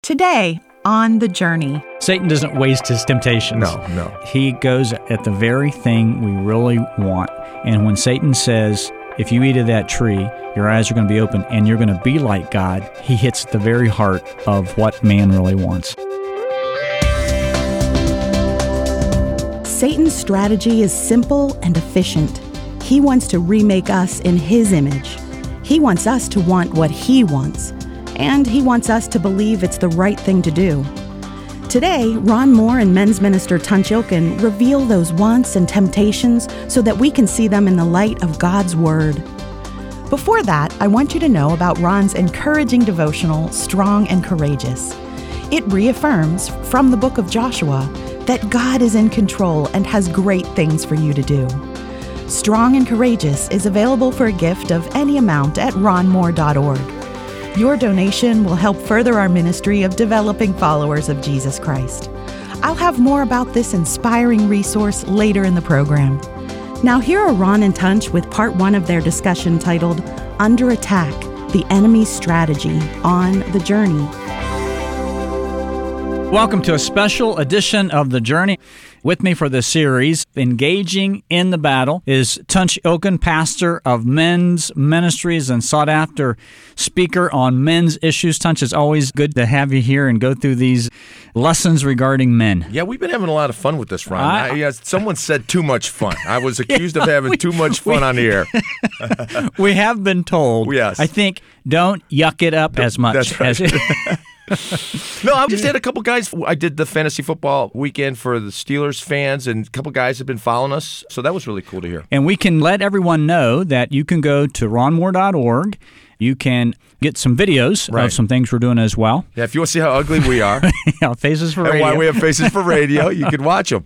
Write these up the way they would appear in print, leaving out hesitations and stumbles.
Today on The Journey. Satan doesn't waste his temptations. No. He goes at the very thing we really want. And when Satan says, if you eat of that tree, your eyes are going to be open and you're going to be like God, he hits the very heart of what man really wants. Satan's strategy is simple and efficient. He wants to remake us in his image. He wants us to want what he wants. And he wants us to believe it's the right thing to do. Today, Ron Moore and men's minister Tunch Ilkin reveal those wants and temptations so that we can see them in the light of God's Word. Before that, I want you to know about Ron's encouraging devotional, Strong and Courageous. It reaffirms, from the book of Joshua, that God is in control and has great things for you to do. Strong and Courageous is available for a gift of any amount at ronmoore.org. Your donation will help further our ministry of developing followers of Jesus Christ. I'll have more about this inspiring resource later in the program. Now here are Ron and Tunch with part 1 of their discussion titled Under Attack, the Enemy's Strategy on The Journey. Welcome to a special edition of The Journey. With me for this series, Engaging in the Battle, is Tunch Ilkin, pastor of men's ministries and sought-after speaker on men's issues. Tunch, it's always good to have you here and go through these lessons regarding men. Yeah, we've been having a lot of fun with this, Ron. Someone said too much fun. I was accused of having too much fun on the air. We have been told. Yes. I think don't yuck it up as much. That's right. No, I just had a couple guys. I did the fantasy football weekend for the Steelers fans, and a couple guys have been following us, so that was really cool to hear. And we can let everyone know that you can go to ronmoore.org. You can get some videos of some things we're doing as well. Yeah, if you want to see how ugly we are. Faces for and radio. why we have faces for radio, you can watch them.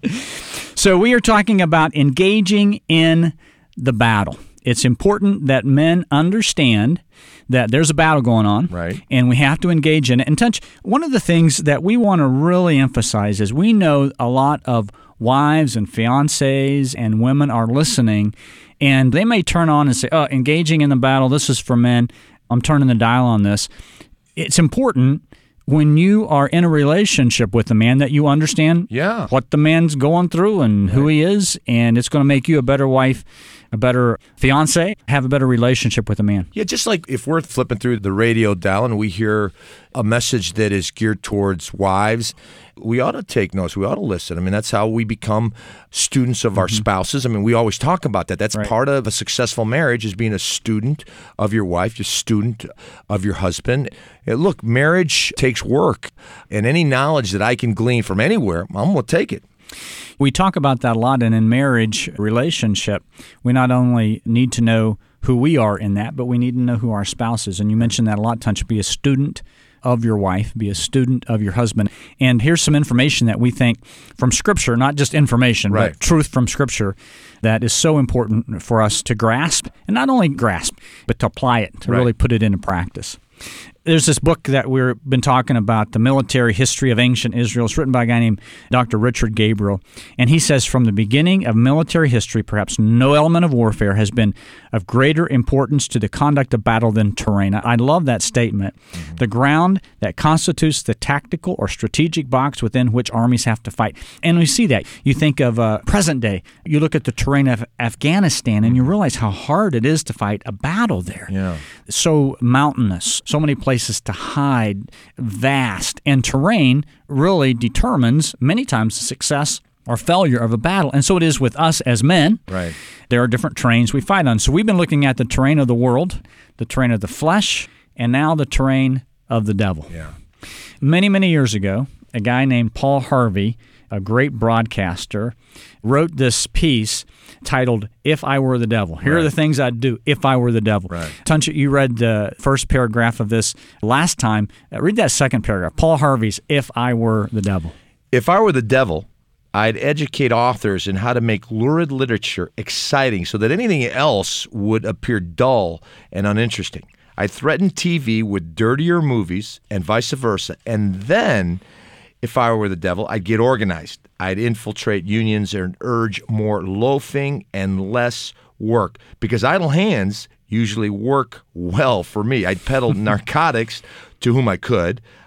So we are talking about engaging in the battle. It's important that men understand that there's a battle going on, right, and we have to engage in it. And Tunch, one of the things that we want to really emphasize is we know a lot of wives and fiancés and women are listening, and they may turn on and say, oh, engaging in the battle, this is for men. I'm turning the dial on this. It's important when you are in a relationship with a man that you understand what the man's going through and who he is, and it's going to make you a better wife, a better fiancé, have a better relationship with a man. Yeah, just like if we're flipping through the radio dial and we hear a message that is geared towards wives, we ought to take notes. We ought to listen. I mean, that's how we become students of our spouses. I mean, we always talk about that. That's part of a successful marriage, is being a student of your wife, a student of your husband. Look, marriage takes work, and any knowledge that I can glean from anywhere, I'm going to take it. We talk about that a lot, and in marriage relationship, we not only need to know who we are in that, but we need to know who our spouse is. And you mentioned that a lot, Tunch. Be a student of your wife, be a student of your husband. And here's some information that we think from Scripture, not just information, but truth from Scripture, that is so important for us to grasp, and not only grasp, but to apply it, to really put it into practice. There's this book that we've been talking about, The Military History of Ancient Israel. It's written by a guy named Dr. Richard Gabriel. And he says, from the beginning of military history, perhaps no element of warfare has been of greater importance to the conduct of battle than terrain. I love that statement. Mm-hmm. The ground that constitutes the tactical or strategic box within which armies have to fight. And we see that. You think of present day. You look at the terrain of Afghanistan, and you realize how hard it is to fight a battle there. Yeah. So mountainous, so many places to hide, vast, and terrain really determines many times the success or failure of a battle. And so it is with us as men. Right. There are different terrains we fight on. So we've been looking at the terrain of the world, the terrain of the flesh, and now the terrain of the devil. Yeah. Many, many years ago, a guy named Paul Harvey, a great broadcaster, wrote this piece titled, If I Were the Devil. Here are the things I'd do if I were the devil. Right. Tunch, you read the first paragraph of this last time. Read that second paragraph. Paul Harvey's If I Were the Devil. If I were the devil, I'd educate authors in how to make lurid literature exciting so that anything else would appear dull and uninteresting. I'd threaten TV with dirtier movies and vice versa, and then, if I were the devil, I'd get organized. I'd infiltrate unions and urge more loafing and less work, because idle hands usually work well for me. I'd peddle narcotics to whom I could.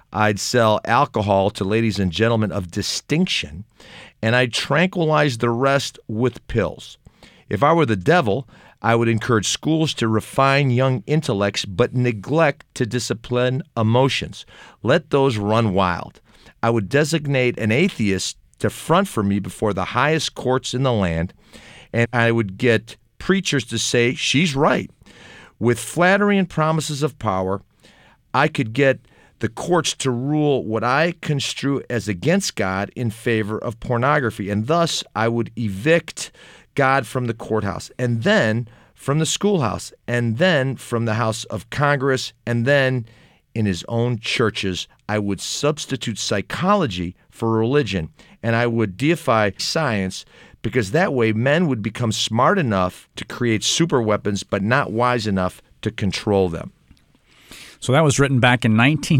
I'd sell alcohol to ladies and gentlemen of distinction, and I'd tranquilize the rest with pills. If I were the devil, I would encourage schools to refine young intellects but neglect to discipline emotions. Let those run wild. I would designate an atheist to front for me before the highest courts in the land, and I would get preachers to say, she's right. With flattery and promises of power, I could get the courts to rule what I construe as against God in favor of pornography, and thus I would evict God from the courthouse, and then from the schoolhouse, and then from the House of Congress, and then in his own churches. I would substitute psychology for religion, and I would deify science, because that way men would become smart enough to create super weapons, but not wise enough to control them. So that was written back in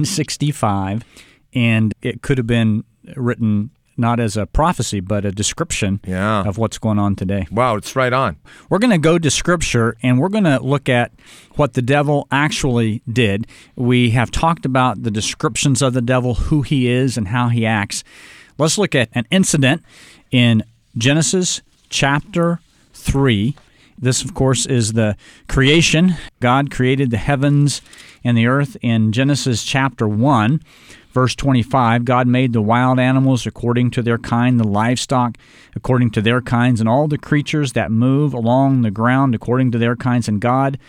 1965, and it could have been written not as a prophecy, but a description of what's going on today. Wow, it's right on. We're going to go to Scripture, and we're going to look at what the devil actually did. We have talked about the descriptions of the devil, who he is, and how he acts. Let's look at an incident in Genesis chapter 3. This, of course, is the creation. God created the heavens and the earth in Genesis chapter 1. Verse 25, God made the wild animals according to their kind, the livestock according to their kinds, and all the creatures that move along the ground according to their kinds. And God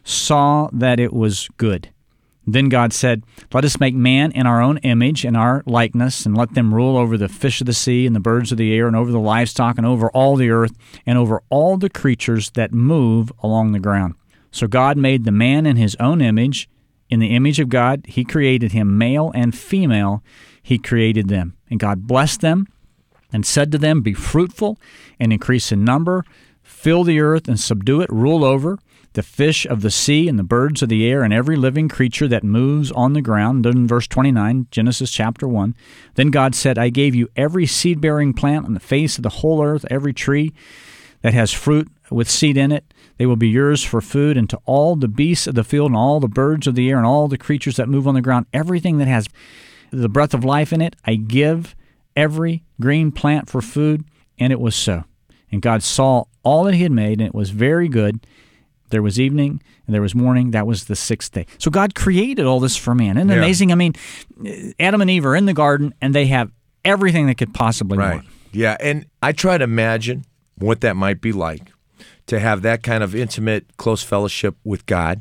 saw that it was good. Then God said, let us make man in our own image and our likeness, and let them rule over the fish of the sea and the birds of the air and over the livestock and over all the earth and over all the creatures that move along the ground. So God made the man in his own image. In the image of God, he created him, male and female, he created them. And God blessed them and said to them, be fruitful and increase in number, fill the earth and subdue it, rule over the fish of the sea and the birds of the air and every living creature that moves on the ground. Then in verse 29, Genesis chapter 1, then God said, I gave you every seed-bearing plant on the face of the whole earth, every tree that has fruit with seed in it. They will be yours for food, and to all the beasts of the field and all the birds of the air and all the creatures that move on the ground, everything that has the breath of life in it, I give every green plant for food. And it was so. And God saw all that he had made, and it was very good. There was evening, and there was morning. That was the sixth day. So God created all this for man. Isn't it amazing? I mean, Adam and Eve are in the garden, and they have everything they could possibly want. Yeah, and I try to imagine what that might be like, to have that kind of intimate, close fellowship with God,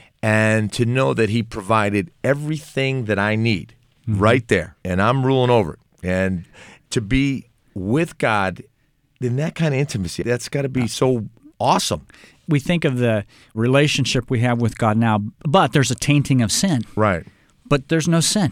and to know that he provided everything that I need right there, and I'm ruling over it. And to be with God in that kind of intimacy, that's got to be so awesome. We think of the relationship we have with God now, but there's a tainting of sin. Right. But there's no sin.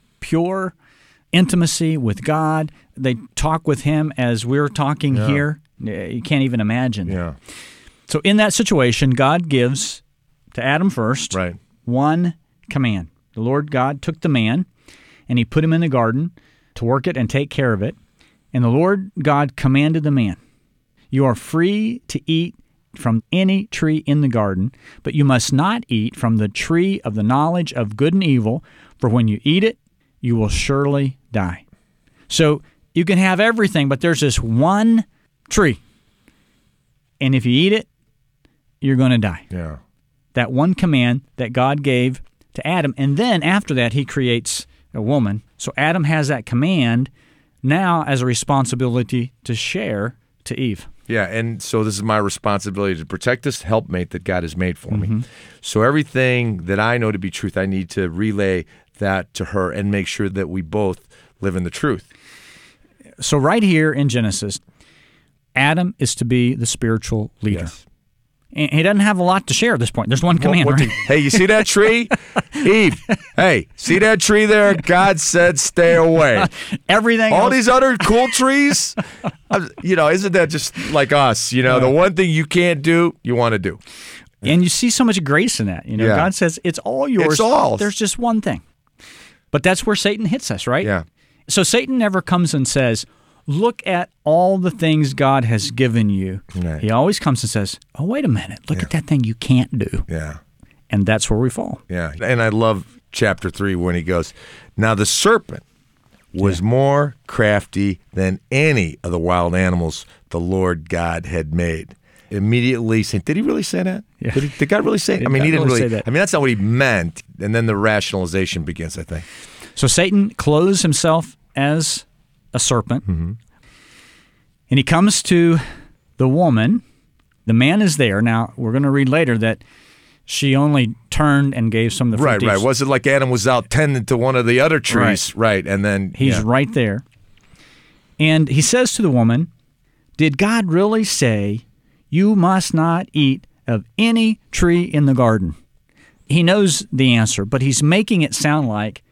Pure intimacy with God. They talk with him as we're talking here. You can't even imagine. Yeah. So in that situation, God gives to Adam first one command. The Lord God took the man, and he put him in the garden to work it and take care of it. And the Lord God commanded the man, you are free to eat from any tree in the garden, but you must not eat from the tree of the knowledge of good and evil, for when you eat it, you will surely die. So you can have everything, but there's this one tree. And if you eat it, you're going to die. Yeah. That one command that God gave to Adam. And then after that, he creates a woman. So Adam has that command now as a responsibility to share to Eve. Yeah, and so this is my responsibility to protect this helpmate that God has made for me. So everything that I know to be truth, I need to relay that to her and make sure that we both live in the truth. So right here in Genesis, Adam is to be the spiritual leader. Yes. And he doesn't have a lot to share at this point. There's one command, right? Hey, you see that tree? Eve, hey, see that tree there? God said stay away. Everything All else. these other cool trees, isn't that just like us? The one thing you can't do, you want to do. And you see so much grace in that. God says it's all yours. It's all. There's just one thing. But that's where Satan hits us, right? Yeah. So Satan never comes and says, look at all the things God has given you. Right. He always comes and says, oh, wait a minute. Look at that thing you can't do. Yeah. And that's where we fall. Yeah. And I love chapter 3 when he goes, Now the serpent was more crafty than any of the wild animals the Lord God had made. Immediately saying, did he really say that? Yeah. Did God really say it? I mean, he didn't really really say that. I mean, that's not what he meant. And then the rationalization begins, I think. So Satan clothes himself as a serpent, and he comes to the woman. The man is there. Now, we're going to read later that she only turned and gave some of the fruit. Right. Was it like Adam was out tending to one of the other trees? Right. And then he's right there. And he says to the woman, did God really say, you must not eat of any tree in the garden? He knows the answer, but he's making it sound like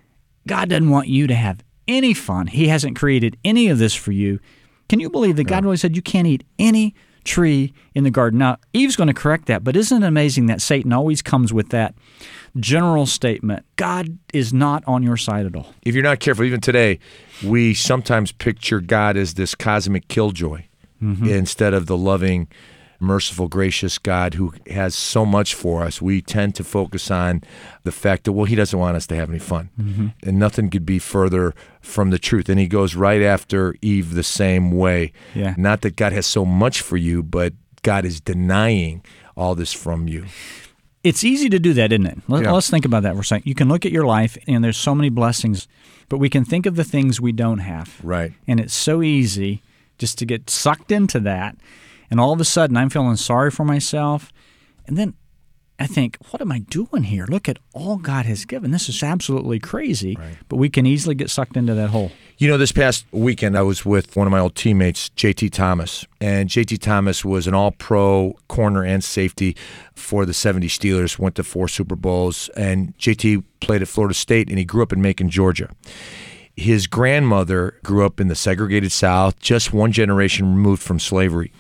God doesn't want you to have any fun. He hasn't created any of this for you. Can you believe that God really said you can't eat any tree in the garden? Now, Eve's going to correct that, but isn't it amazing that Satan always comes with that general statement, God is not on your side at all? If you're not careful, even today, we sometimes picture God as this cosmic killjoy instead of the loving, merciful, gracious God who has so much for us. We tend to focus on the fact that, well, he doesn't want us to have any fun. And nothing could be further from the truth. And he goes right after Eve the same way. Yeah. Not that God has so much for you, but God is denying all this from you. It's easy to do that, isn't it? Let's think about that for a second. You can look at your life, and there's so many blessings, but we can think of the things we don't have. Right. And it's so easy just to get sucked into that. And all of a sudden, I'm feeling sorry for myself. And then I think, what am I doing here? Look at all God has given. This is absolutely crazy. Right. But we can easily get sucked into that hole. You know, this past weekend, I was with one of my old teammates, J.T. Thomas. And J.T. Thomas was an all-pro corner and safety for the 70 Steelers, went to 4 Super Bowls. And J.T. played at Florida State, and he grew up in Macon, Georgia. His grandmother grew up in the segregated South, just one generation removed from slavery.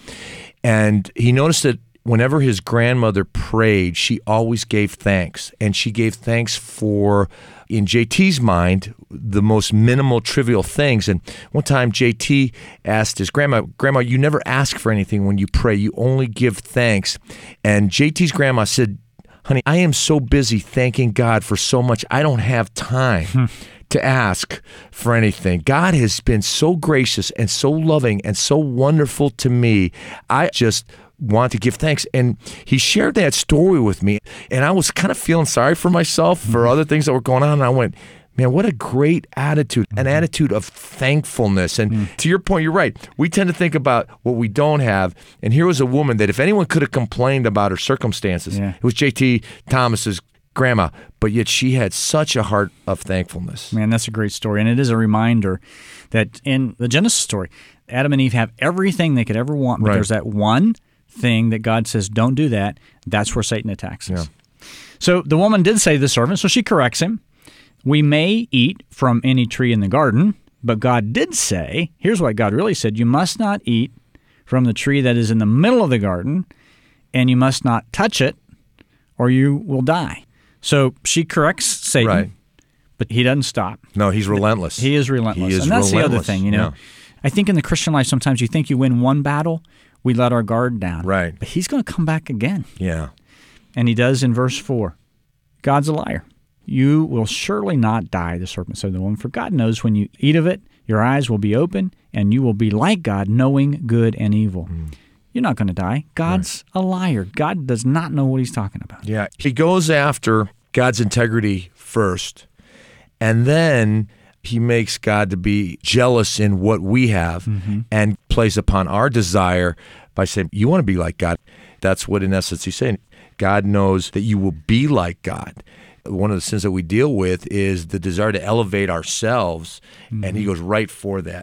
And he noticed that whenever his grandmother prayed, she always gave thanks. And she gave thanks for, in JT's mind, the most minimal, trivial things. And one time, JT asked his grandma, you never ask for anything when you pray. You only give thanks. And JT's grandma said, honey, I am so busy thanking God for so much, I don't have time to ask for anything. God has been so gracious and so loving and so wonderful to me. I just want to give thanks. And he shared that story with me, and I was kind of feeling sorry for myself for other things that were going on. And I went, man, what a great attitude, an attitude of thankfulness. And to your point, you're right. We tend to think about what we don't have. And here was a woman that if anyone could have complained about her circumstances, it was J.T. Thomas's grandma, but yet she had such a heart of thankfulness. Man, that's a great story. And it is a reminder that in the Genesis story, Adam and Eve have everything they could ever want, but there's that one thing that God says, don't do that. That's where Satan attacks us. Yeah. So the woman did say to the servant, so she corrects him, we may eat from any tree in the garden, but God did say, here's what God really said, you must not eat from the tree that is in the middle of the garden, and you must not touch it, or you will die. So she corrects Satan, but he doesn't stop. No, he's relentless. He is relentless. He is and that's relentless. The other thing, you know. Yeah. I think in the Christian life, sometimes you think you win one battle, we let our guard down. Right. But he's going to come back again. Yeah. And he does in verse 4. God's a liar. You will surely not die, the serpent said to the woman, for God knows when you eat of it, your eyes will be open, and you will be like God, knowing good and evil. You're not going to die. God's a liar. God does not know what he's talking about. Yeah. He goes after God's integrity first, and then he makes God to be jealous in what we have and plays upon our desire by saying, you want to be like God. That's what, in essence, he's saying. God knows that you will be like God. One of the sins that we deal with is the desire to elevate ourselves, and he goes right for that.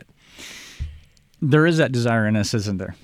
There is that desire in us, isn't there?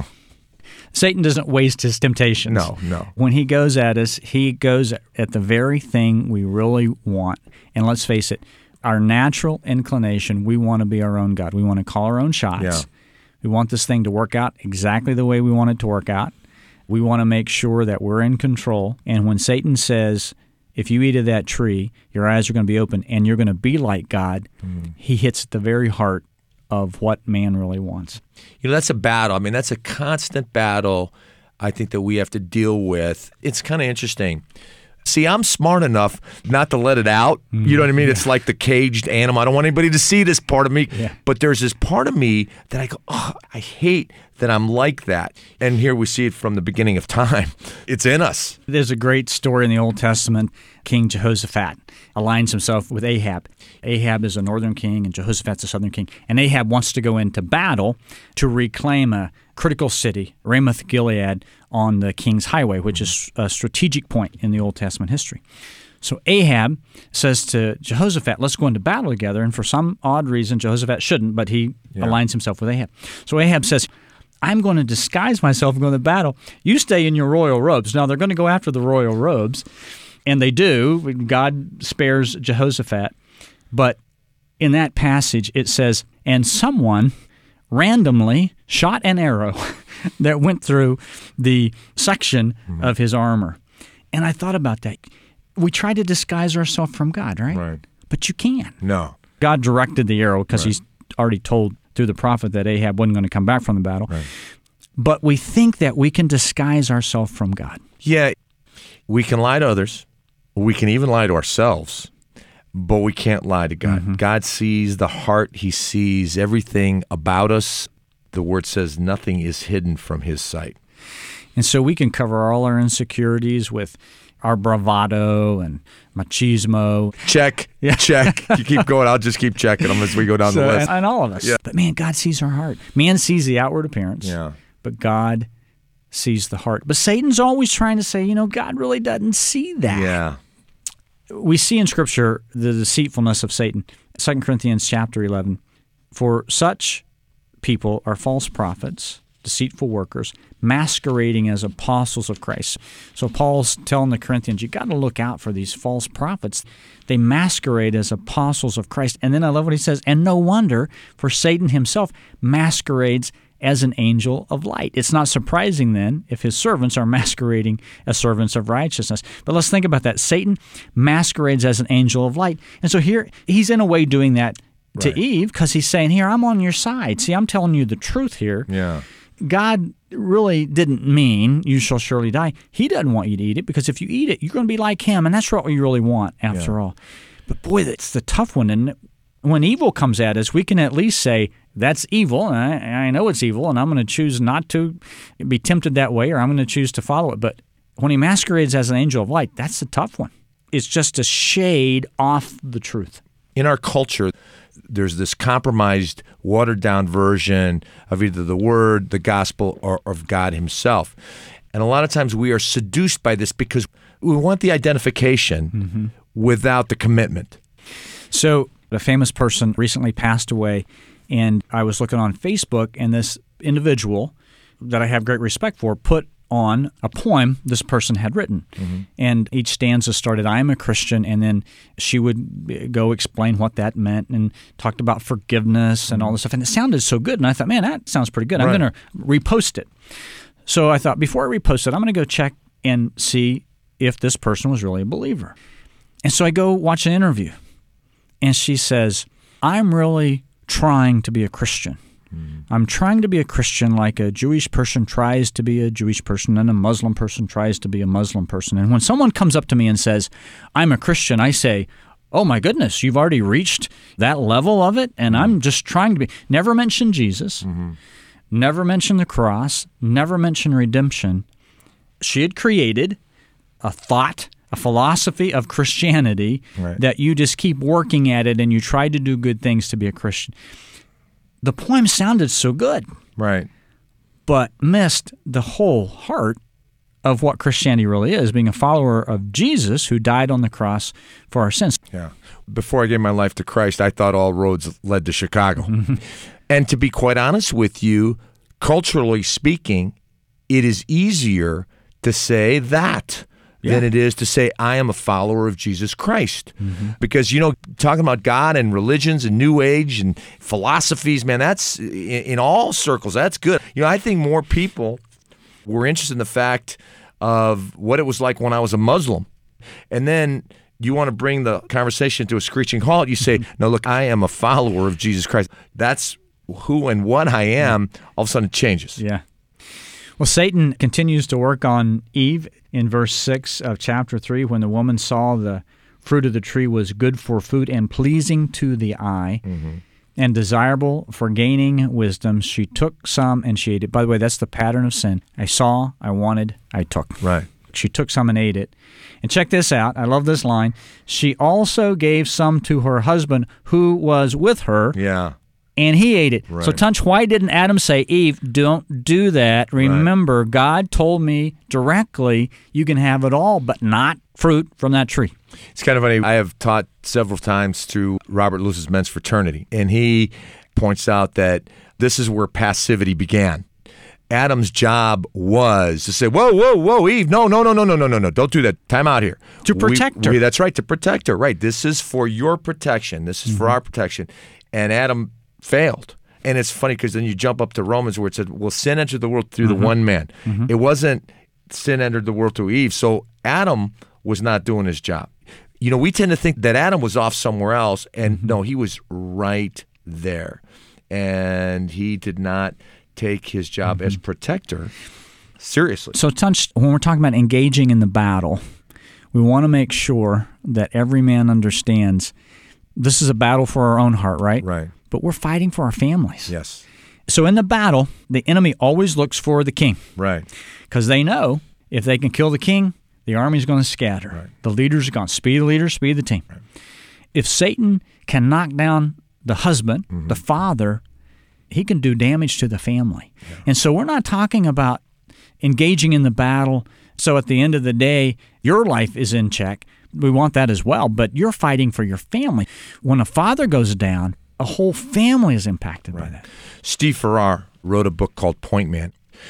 Satan doesn't waste his temptations. No. When he goes at us, he goes at the very thing we really want. And let's face it, our natural inclination, we want to be our own God. We want to call our own shots. Yeah. We want this thing to work out exactly the way we want it to work out. We want to make sure that we're in control. And when Satan says, if you eat of that tree, your eyes are going to be open and you're going to be like God, he hits at the very heart of what man really wants. You know, that's a battle. I mean, that's a constant battle, I think, that we have to deal with. It's kind of interesting. See, I'm smart enough not to let it out. You know what I mean? It's like the caged animal. I don't want anybody to see this part of me. Yeah. But there's this part of me that I go, oh, I hate that I'm like that. And here we see it from the beginning of time. It's in us. There's a great story in the Old Testament. King Jehoshaphat aligns himself with Ahab. Ahab is a northern king, and Jehoshaphat's a southern king. And Ahab wants to go into battle to reclaim a critical city, Ramoth Gilead, on the King's Highway, which is a strategic point in the Old Testament history. So Ahab says to Jehoshaphat, let's go into battle together. And for some odd reason, Jehoshaphat shouldn't, but he aligns himself with Ahab. So Ahab says, I'm going to disguise myself and go to battle. You stay in your royal robes. Now, they're going to go after the royal robes, and they do. God spares Jehoshaphat. But in that passage, it says, and someone randomly shot an arrow that went through the section of his armor. And I thought about that. We try to disguise ourselves from God, right? Right. But you can't. No. God directed the arrow because he's already told through the prophet that Ahab wasn't going to come back from the battle. Right. But we think that we can disguise ourselves from God. Yeah, we can lie to others. We can even lie to ourselves, but we can't lie to God. God sees the heart. He sees everything about us. The Word says nothing is hidden from His sight. And so we can cover all our insecurities with our bravado and machismo. Check, check. You keep going. I'll just keep checking them as we go down the list. And all of us. Yeah. But man, God sees our heart. Man sees the outward appearance, but God sees the heart. But Satan's always trying to say, God really doesn't see that. Yeah. We see in Scripture the deceitfulness of Satan. 2 Corinthians chapter 11, for such people are false prophets, deceitful workers, masquerading as apostles of Christ. So Paul's telling the Corinthians, you got to look out for these false prophets. They masquerade as apostles of Christ. And then I love what he says, and no wonder, for Satan himself masquerades as an angel of light. It's not surprising then if his servants are masquerading as servants of righteousness. But let's think about that. Satan masquerades as an angel of light. And so here he's in a way doing that to Eve because he's saying, here, I'm on your side. See, I'm telling you the truth here. Yeah. God really didn't mean you shall surely die. He doesn't want you to eat it because if you eat it, you're going to be like him, and that's what we really want after all. But boy, that's the tough one. And when evil comes at us, we can at least say, that's evil, and I know it's evil, and I'm going to choose not to be tempted that way, or I'm going to choose to follow it. But when he masquerades as an angel of light, that's the tough one. It's just a shade off the truth. In our culture, there's this compromised, watered-down version of either the Word, the Gospel, or of God Himself. And a lot of times we are seduced by this because we want the identification without the commitment. So a famous person recently passed away, and I was looking on Facebook, and this individual that I have great respect for put on a poem this person had written. And each stanza started, I am a Christian, and then she would go explain what that meant and talked about forgiveness and all this stuff. And it sounded so good, and I thought, man, that sounds pretty good. I'm going to repost it. So I thought, before I repost it, I'm going to go check and see if this person was really a believer. And so I go watch an interview, and she says, I'm really trying to be a Christian. I'm trying to be a Christian like a Jewish person tries to be a Jewish person and a Muslim person tries to be a Muslim person. And when someone comes up to me and says, I'm a Christian, I say, oh my goodness, you've already reached that level of it? And I'm just trying to be. Never mention Jesus, never mention the cross, never mention redemption. She had created a thought, a philosophy of Christianity that you just keep working at it and you try to do good things to be a Christian. The poem sounded so good, but missed the whole heart of what Christianity really is, being a follower of Jesus who died on the cross for our sins. Yeah. Before I gave my life to Christ, I thought all roads led to Chicago. And to be quite honest with you, culturally speaking, it is easier to say that than it is to say, I am a follower of Jesus Christ. Because, talking about God and religions and New Age and philosophies, man, that's in all circles, that's good. I think more people were interested in the fact of what it was like when I was a Muslim. And then you want to bring the conversation to a screeching halt. You say, no, look, I am a follower of Jesus Christ. That's who and what I am. All of a sudden it changes. Yeah. Well, Satan continues to work on Eve in verse 6 of chapter 3. When the woman saw the fruit of the tree was good for food and pleasing to the eye and desirable for gaining wisdom, she took some and she ate it. By the way, that's the pattern of sin. I saw, I wanted, I took. Right. She took some and ate it. And check this out. I love this line. She also gave some to her husband who was with her. Yeah. And he ate it. Right. So, Tunch, why didn't Adam say, Eve, don't do that? Remember, God told me directly you can have it all, but not fruit from that tree. It's kind of funny. I have taught several times through Robert Lewis's Men's Fraternity, and he points out that this is where passivity began. Adam's job was to say, whoa, Eve, no, don't do that. Time out here. To protect her. That's right, to protect her. Right. This is for your protection. This is for our protection. And Adam failed. And it's funny because then you jump up to Romans where it said, well, sin entered the world through the one man. It wasn't sin entered the world through Eve. So Adam was not doing his job. You know, we tend to think that Adam was off somewhere else, and no, he was right there. And he did not take his job as protector seriously. So, Tunch, when we're talking about engaging in the battle, we want to make sure that every man understands this is a battle for our own heart, right? Right. But we're fighting for our families. Yes. So in the battle, the enemy always looks for the king. Right. Because they know if they can kill the king, the army's going to scatter. Right. The leaders are going to speed the leader, speed the team. Right. If Satan can knock down the husband, the father, he can do damage to the family. Yeah. And so we're not talking about engaging in the battle. So at the end of the day, your life is in check. We want that as well, but you're fighting for your family. When a father goes down, a whole family is impacted by that. Steve Farrar wrote a book called Point Man.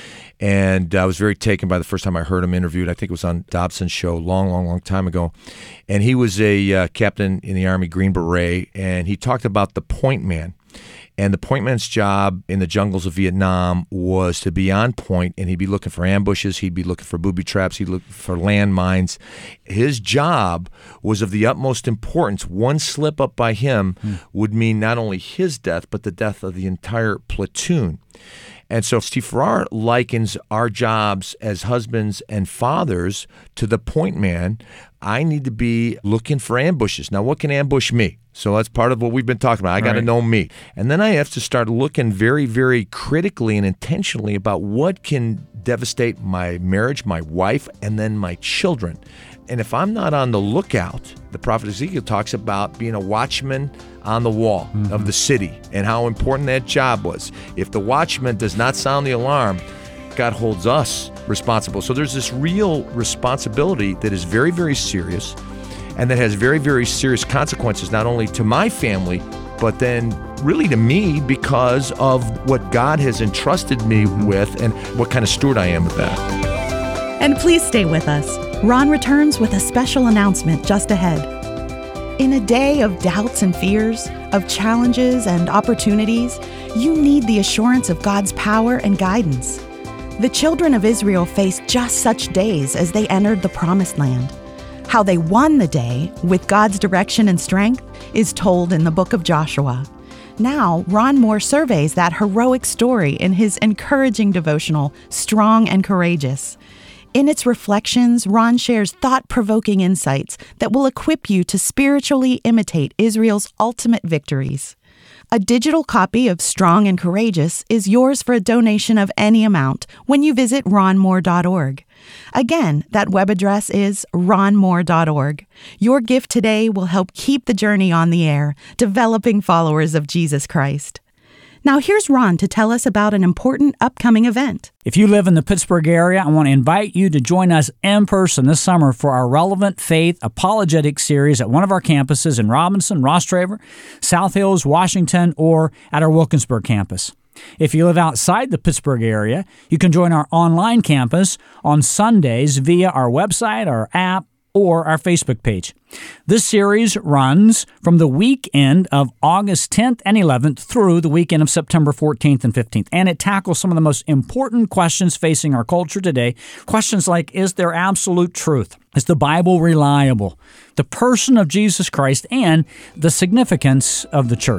And I was very taken by the first time I heard him interviewed. I think it was on Dobson's show long time ago. And he was a captain in the Army, Green Beret, and he talked about the point man. And the point man's job in the jungles of Vietnam was to be on point, and he'd be looking for ambushes, he'd be looking for booby traps, he'd look for landmines. His job was of the utmost importance. One slip up by him would mean not only his death, but the death of the entire platoon. And so Steve Farrar likens our jobs as husbands and fathers to the point man. I need to be looking for ambushes. Now, what can ambush me? So that's part of what we've been talking about. I got to know me. And then I have to start looking very, very critically and intentionally about what can devastate my marriage, my wife, and then my children. And if I'm not on the lookout, the prophet Ezekiel talks about being a watchman on the wall of the city and how important that job was. If the watchman does not sound the alarm, God holds us responsible. So there's this real responsibility that is very, very serious and that has very, very serious consequences, not only to my family, but then really to me because of what God has entrusted me with and what kind of steward I am with that. And please stay with us. Ron returns with a special announcement just ahead. In a day of doubts and fears, of challenges and opportunities, you need the assurance of God's power and guidance. The children of Israel faced just such days as they entered the Promised Land. How they won the day with God's direction and strength is told in the book of Joshua. Now, Ron Moore surveys that heroic story in his encouraging devotional, Strong and Courageous. In its reflections, Ron shares thought-provoking insights that will equip you to spiritually imitate Israel's ultimate victories. A digital copy of Strong and Courageous is yours for a donation of any amount when you visit ronmoore.org. Again, that web address is ronmoore.org. Your gift today will help keep the journey on the air, developing followers of Jesus Christ. Now here's Ron to tell us about an important upcoming event. If you live in the Pittsburgh area, I want to invite you to join us in person this summer for our Relevant Faith Apologetic Series at one of our campuses in Robinson, Rostraver, South Hills, Washington, or at our Wilkinsburg campus. If you live outside the Pittsburgh area, you can join our online campus on Sundays via our website, our app, or our Facebook page. This series runs from the weekend of August 10th and 11th through the weekend of September 14th and 15th, and it tackles some of the most important questions facing our culture today. Questions like, is there absolute truth? Is the Bible reliable? The person of Jesus Christ and the significance of the church.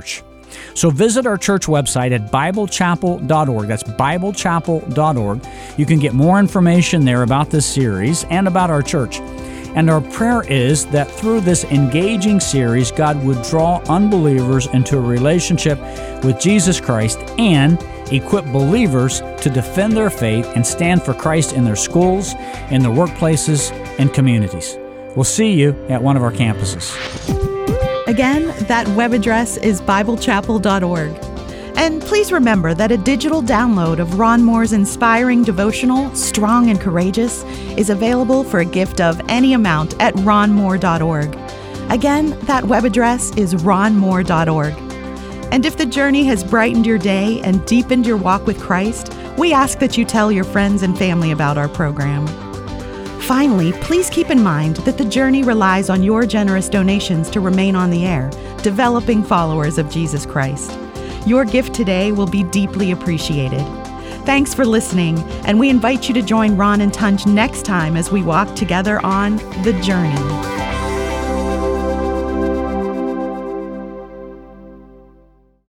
So visit our church website at BibleChapel.org. That's BibleChapel.org. You can get more information there about this series and about our church. And our prayer is that through this engaging series, God would draw unbelievers into a relationship with Jesus Christ and equip believers to defend their faith and stand for Christ in their schools, in their workplaces, and communities. We'll see you at one of our campuses. Again, that web address is BibleChapel.org. And please remember that a digital download of Ron Moore's inspiring devotional, Strong and Courageous, is available for a gift of any amount at ronmoore.org. Again, that web address is ronmoore.org. And if the journey has brightened your day and deepened your walk with Christ, we ask that you tell your friends and family about our program. Finally, please keep in mind that the journey relies on your generous donations to remain on the air, developing followers of Jesus Christ. Your gift today will be deeply appreciated. Thanks for listening, and we invite you to join Ron and Tunch next time as we walk together on The Journey.